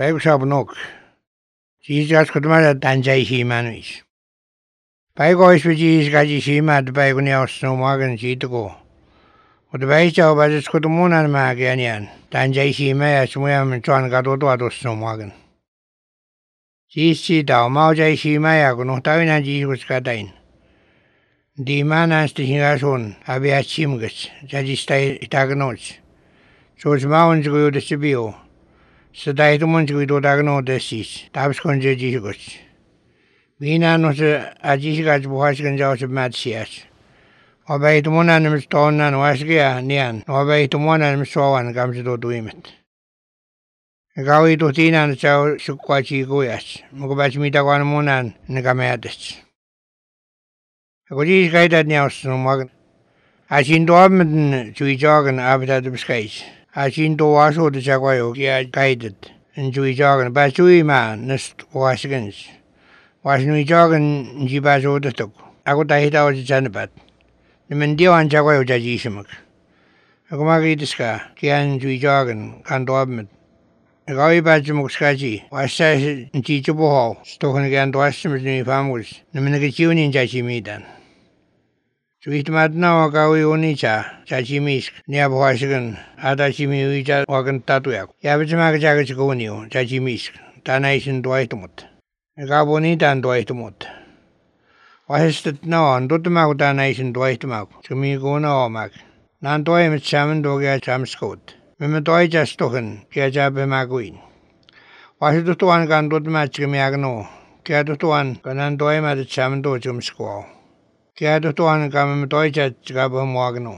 Päivä saapunut. Siis jatko tämä tänjäi hiimänuis. Päivä olisi siis kaji hiimät päivä ne osnut magen siitä ko. Mutta päivä on päässyt kutu munan mäkeä niän. Tänjäi hiimä ja sumujamme tuon katu tuotusnut magen. Siis siitä on maujai hiimä ja kun on täynnä jiikus katain. Diimään sitten asun abia chimgas. Jadista itagnots. Suus maun kuin juudessa bio. Se täytyy mun kuin tuotagnote siis. Tapskon se jiikus. Viinaan on se ajisikas puhasken jauset mätsiäs. Opäihtu mun äänemis tuonnan vaskea nian. Opäihtu mun äänemis suovan kamsi tuotuimet. Kauitu tiinaan se on sukkua chiikujas. Muka pääsi mitä kun mun ään ne kameatessa. Kun siis käydät neuvostunut magan. Asin tuomisen suijagan abitatuskais. Asin tuo asuutus ja koju käydät. En suijagan pääs suimaan näst vuosikens. Vuosinuijagan jipää suutustukku. Aku tahita olisi sannepäät. Nimen divan ja koju ja jiisimak. Aku mä kiitiskaa. Kian suijagan kan tuomet. Aku ei päässyt muks käsi. Vastaisi jiitsu puhau. Stohon kian tuossimus nimi famus. Nimen kiunin jäisi mitään. Suihtumat nawa kaui unitsa, chachimisk, niapuhasikan, atachimi uita wakan tatuyak. Jääpätsemääkä jääkäsi kuuniu, chachimisk, tänäisen tuohtumut. Kaupu niitään tuohtumut. Vahestat nawa, tuttumaaku tänäisen tuohtumaaku, sumi kuunaomak. Naan toimet saamen tuokia samskut. Mimme toitas tuohon, kia jääpämääkuin. Vasetut tuonkaan tuttumaatsikamiaak nuu, kia tuon, kanan toimet saamen tuotsumskuau. Kiadu tuon kamme toiset kabu muagnu.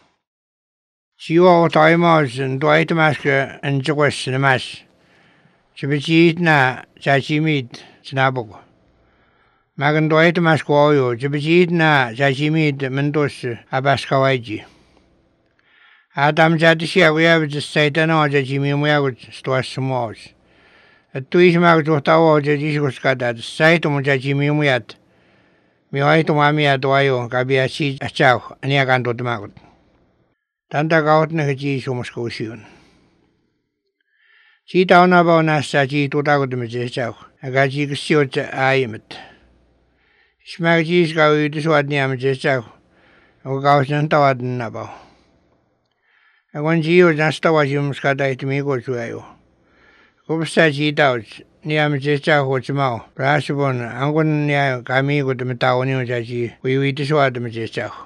Siwa taimaus tuaitamaska enjukas namas. Sibisiitna sashimit snabuko. Magan tuaitamaska oyo sibisiitna sashimit mentos abaskawaiji. Adam jatisia kuyabit saitana sashimi muyagut stuassumaus. Tuismagu tuhtawo jiskus kadat saitumu sashimi muyat. Minä mamiä tuoju kabia siis achau ania kan tuotamakut. Tanta kautne jiisumus kuusiun. Siitä on avaunassa jii tuotakutumisen achau. Aga jiikus sijoit aiemmat. Smäkä jiiska yhdyssuot niemisen achau. Onko kausin tavatun napau. Ja kun jiius nastawa siumus kataihti miikuisuaju. Kupsaa siitä oot. Niamisen huotsimau. Praasupon ankon nia kamiikutamme tauniun saisi uiviitisuotamisen sahu.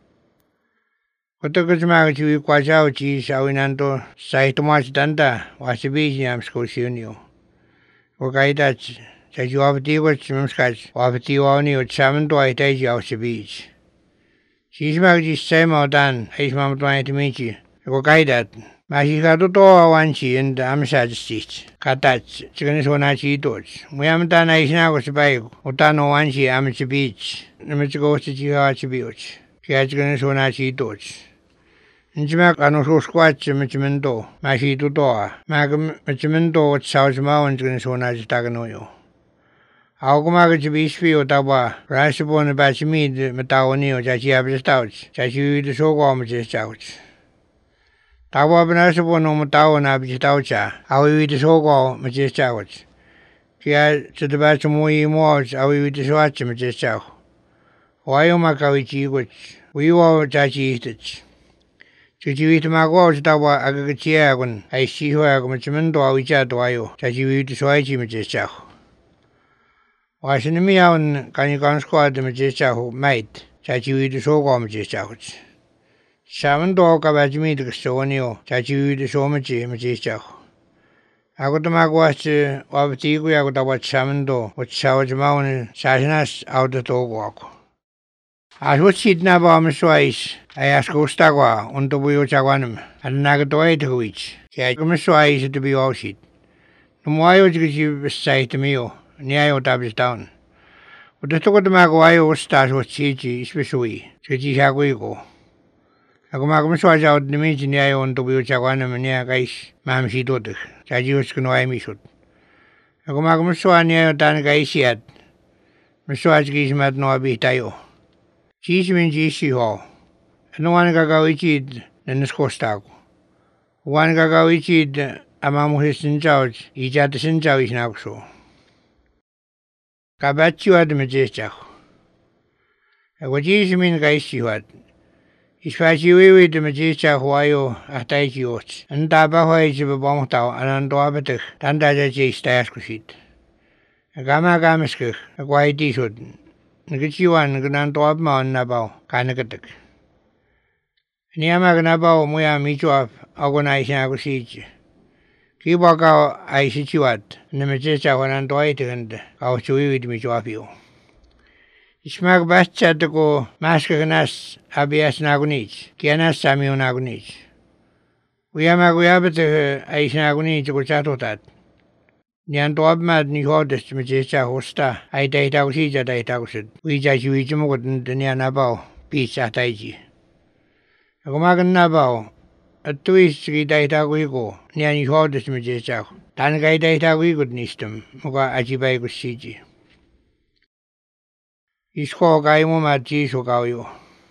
Kotokusmaaga sivi kuasau siis auinanto saihtumaasi tanta vasta viisi niamskuusiuniu. Kokaitat saisi uavatiikot semmoiskas uavatiivauniut saman tuaitaisi aussa viisi. Siis maaga siis saimautaan heismaamat vaihti miitsi. Kokaitat. Mä siis katso tuolla vansi entä amsaatsit. Katat, sekä suunaa siitos. Muja mitä näin sinä kun se päivä. Otan on vansi amsa biits. Nämä se kohti sihaatsi biits. Sekä suunaa siitos. Ensin mä kannan uskoatsi, mitä mä tuo. Mä siitu tuolla. Mitä mä tuo, että sausi mä on sekä suunaa se takanoju. Auko mä katsi viisviu tapa. Raasipuolella pääsi miitä, mä tauon niu, saisi jääpästä tauts. Saisi yhdessä sokoamisesta tauts. Tawa benasa pono mo tawa na bi tawcha. Awi witi soko mo je chawch. Kia se ba chumui mo awi witi swach mo je chaw. Wayo makawi chi goch. Wiwa chachi itach. Chichi witi mako tawa aga chia gon. Ai si hoya ko mo chimendo awi cha to ayo. Chachi witi swachi mo je chaw. Wasin mi awn kani kan squad mo je chaw mate. Chachi witi soko mo je chawch. Saman doa kabaji mi dik soonio, chachi uide somachi machichao. Ako tamakwasi wabatiku yaku tawat saman do, wat sawaj mauni sasinas auto togo ako. Aswat sidna ba miswais, ay askustagwa, unto buyo chagwanam, at nagatoy tuwich. Kaya miswais ito biyo sit. Numuayo jikisi bisay tamiyo, niyayo tabis down. Uto ko tamakwayo ustas wat sichi ispisui, sichi shakuiko. Ako makumiswa out ni minchi niya yon tubuyo chakwana niya kais mamsitotik. Chajiwas kuno ay misut. Ako makumiswa niya yon tani kaisiat. Miswa chikismat no abih tayo. Chisi min chisi ho. Ano wan kakawichid na naskosta ako. Wan kakawichid amamuhi sinjauj ijata sinjau isnakso. Kabachiwad majechak. Wajismin gaisiwad. Isfajiwi de majechak wayo ahtajiot. Ndaba hoijiba bomtau anandoabatik tandaja jistaskusit. Gama gamiskik agwaidisud. Ngijiwan gnandoab ma nabau kanagatik. Niyamag nabau muya michuap agona isnakusij. Kibaka aisichiwat namajecha wanandoaitigand kauchuiwid michuapio. Ismag bachchatko maskagnas abias nagunich, kianas samio nagunich. Uyamag uyabatik aisnagunich kuchatotat. Niandoabmad ni hodest majecha hosta ay daitakusija daitakusid. Uijajiwijimukot nianabau pizza taiji. Agumagan nabau at tuis ki daitakuiko niani hodest majecha. Tangai daitakuikot nistem muka ajibay kusiji. Isko kaimu matji so kauyo.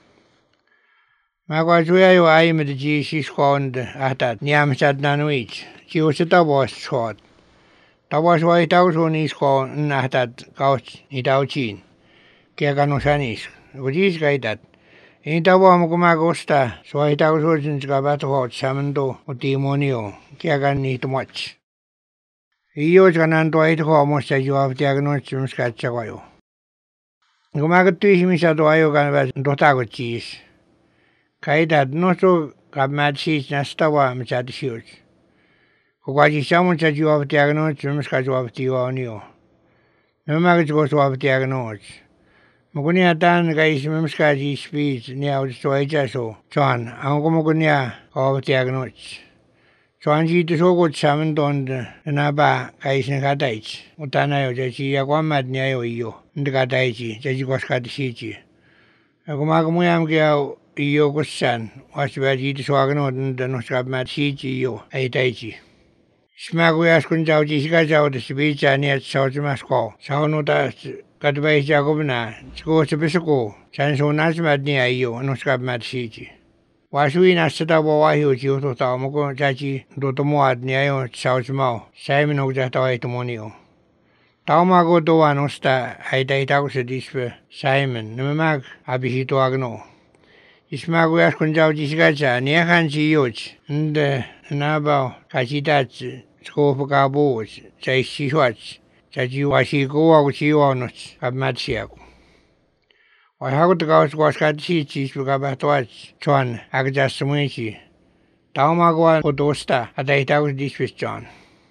Magwajuyayo ay medji sisko und atat niamsad nanuich. Jiusitabo shot. Tawas wai tauso nisko natat kaus itauchin. Kiaganusanis. Gujis kaitat. Intawa mukumagosta swai tauso jinskabato hot samendo utimonio. Kiagan nitmuch. Iyo ganando ay to mosta juaf diagnosis muskatchawayo. Gumagatuishmisado ayo ganabas dotagochis. Kaitat noso kabmadsis nastawa machadishioch. Kugajishamun chajuaf diagnosis muskajuaf tionio. Numagajgosuaf diagnosis. Mugunia tan gais muskaji speech niaw soijaso. Chuan, angumugunia of diagnosis. Chuan jitu sogot samendond naba gais nkadaich. Utanayo jachi yakwamad niayo iyo. Ndikadaiji jajikoskadishiji. Agumagumuyam kia iyo kusan. Wasbaji diswagno ndanoskabmad shiji iyo aitaiji. Smaguyas kunjauji sikajau desibicha niat saujimasko. Saunuta kadbai jagobna. Chiko sebisuko. Chanso nasmad niya iyo anoskabmad shiji. Wasui nasatawa wahio jiuto tao muko jaji dotomuad niayo saujimao. Saimin hojatawa itomonio. Taumago doan osta aitaitakusid ispe Simon namamag abihito agno. Ismago yas kunjau jisgacha niakan jiyoch nde nabao kachitat skopakaboch jaisishwach jajiwashiko aguchiwanos abmatsiago. Wahagot gaus waskatsi ispekabatoach chuan agjasmuichi. Taumago odosta ataitakus dispes John.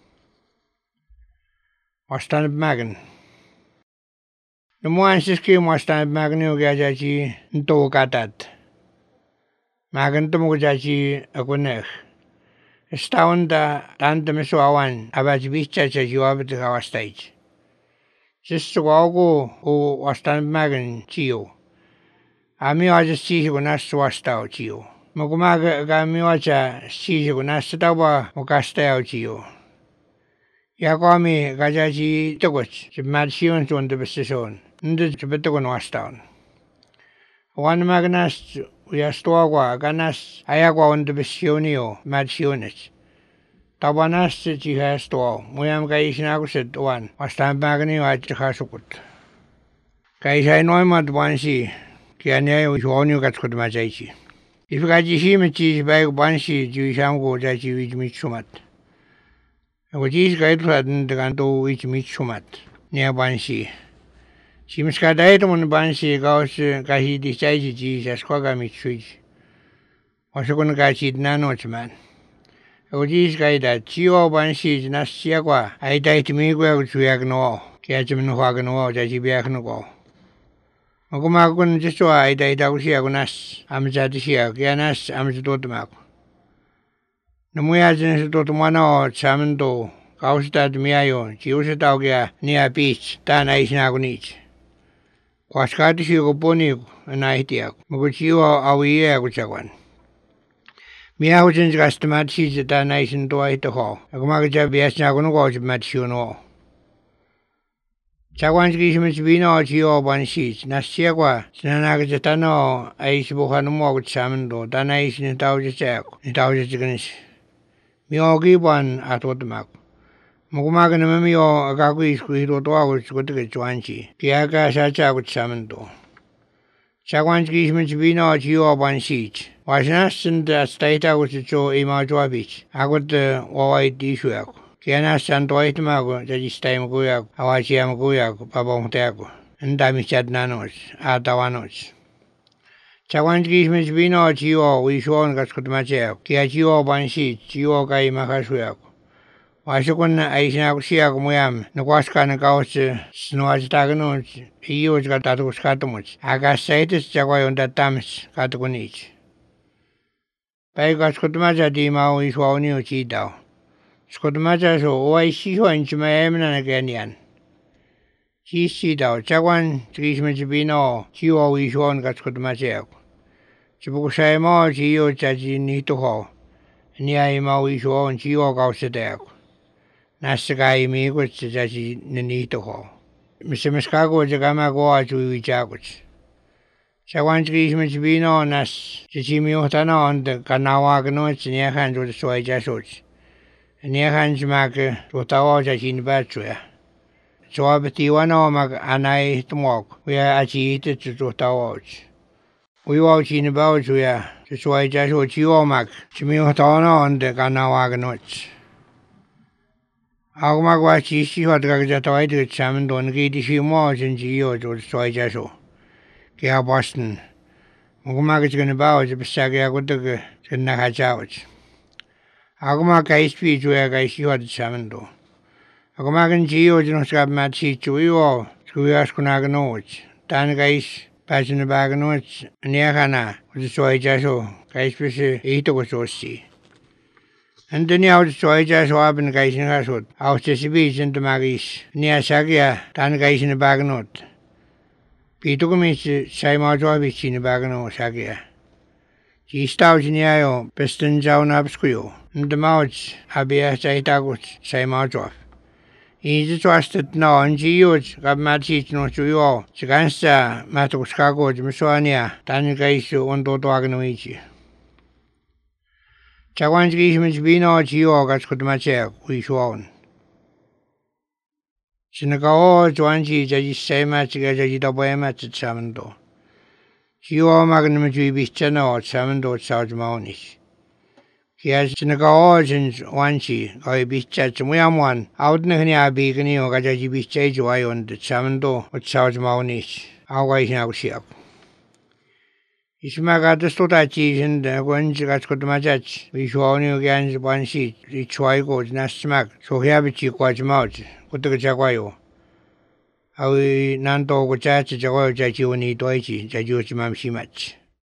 Wastan magen. The Moansiski Wastan Magnu Gajachi Nto Katat. Magan Tomogachi Agunech. Staunda Tantamisawan Abajibicha Juabit our stage. Just to go o Wastan Magan Chio. Ami was see when I swastao Chio. Mogumaga Gamiwacha see when I setawa Mokastao Chio. Yakwami gajaji togoch madsion on the position nde betogon wastown. One magnas uyastogwa ganas ayagwa on the positionio madsiones. Tabanas jihasto muyam gaishnaguset one wastan magni wachhasukut. Gaisha noimad bansi kianya ujonio gatkut majaichi. If gaji himichi bag bansi juishamgo jaji wijmitsumat. Wajis gaitran deganto which michumat near Bansi. Simskadaiton Bansi gaus gahi disaiji as quaga mitsuj. Wasakun gachid nanochman. Wajis gaida chio Bansi nasiagua. I died me well to yagno. Catchim no wagano, jajibiakno. Ogumakun jesua I died out siagunas. Amjadisia, Gianas, Amjadotmak. Namuyajin totumano chamendo kaustad miayo jiusitaugia nia beach tana isnagunich. Kwaskati shigoponi naitiak. Muguchiwa awiya kuchagwan. Miahujin gastamat shiji tana isin toaitaho. Agumagaja biasnagun goj matshuno. Chagwanski shimitsbino chio banshich. Nasiagwa sinanagajatano aisbuhanumo chamendo tana isin taujichak. Nitaujichiganish. 미오기반 아토드막 무구마그는 미오 가고 있고 히로도하고 그것도 좋아한지 기아가 살자고 참은도 자관지기시면 집이나 지오반시지 와시나스인데 스타이트하고 저 이마조아비치 아고도 와와이 디슈하고 기아나스한 도와이트마고 저지 스타임고야고 아와지암고야고 바봉대하고 엔다미 잣나노스 아다와노스 자관지기시면 집이나 지오 위쇼원 가스코도 맞아요 기아 지오반시 지오가 이마가수야고 와시군 아이신하고 시하고 모양 누구아스카는 가오스 스노아지 다그노스 이오즈가 다두고 스카도무지 아가사이트스 자과용다 땀스 가두고니지 바이가 스코드마자 디마오 이수아오니오 지다오 스코드마자서 오아이 시효인지마 에미나나게 아니안 지시다오 자관 지기시면 집이노 지오 이수아온가 스코드마자야고 지부고 사이모 지오 자지 니토호 니아이마오 이수아온 지오 가오스다야고 나스가 이미고 자지 니토호 미스미스카고 자가마고 아주 위자고지 자관지기시면 집이노 나스 지미오타나 온데 가나와그노 지냐한 조드 소이자소지 니한지마그 조타와 자신바주야 조아베티와노 막 아나이 투목 왜 아지이트 조타와지 우이와우지니바우주야 소이자소 지오막 지미오타나 온데 가나와그노지 아구마구와 지시화드가 그자타와이드 참은 돈기 디시모 진지요 조드 소이자소 기아 보스턴 무구마그 지금 바오지 비싸게 하고도 그 전나가자오지 아구마가 이스피 주야가 이시화드 참은도 아구마근 지오지노스가 마치 주요 주야스쿠나그노지 단가 이스 바지는 바그노지 니아가나 우리 소이자소 가이스피스 이토고 소시 안드니 아우지 소이자소 아빈 가이신 가소 아우스시비 진드마기스 니아사기야 단 가이신 바그노트 비두금이스 사이마조아비치니 바그노 사기야 지스타우지니아요 베스튼 자우나브스쿠요 nd마우지 아비야 사이타고 사이마조아 이즈 좋았듯 나 언지요지 갑마치치노 주요 지간사 마토스카고 지무소아니야 단가이스 온도도 하그노이지 자관지기시면 집이노 지요가 스코드마체야 구이쇼온 지나가오 조안지 저지 세마치가 저지 더보에마치 참은도 지오 막으면 주입이있잖아 참은도 싸우지마오니시 기아 지나가오 진 완치 거의 비짜지 모야모한 아우드는 흔히 아비그니요 가저지 비짜이 좋아요인데 참은도 싸우지마오니시 아우가 이신하고 시하고 이시마가도 쏟아지신데 권지가 스코도 맞았지 위쇼오니요 기안지 완시 리추아이고 나스막 소해아비치 과지마오지 그때가 자과요. 아위 난도 오고 자치 자과요 자지원이 도이지 자지오지 맘시 맞지.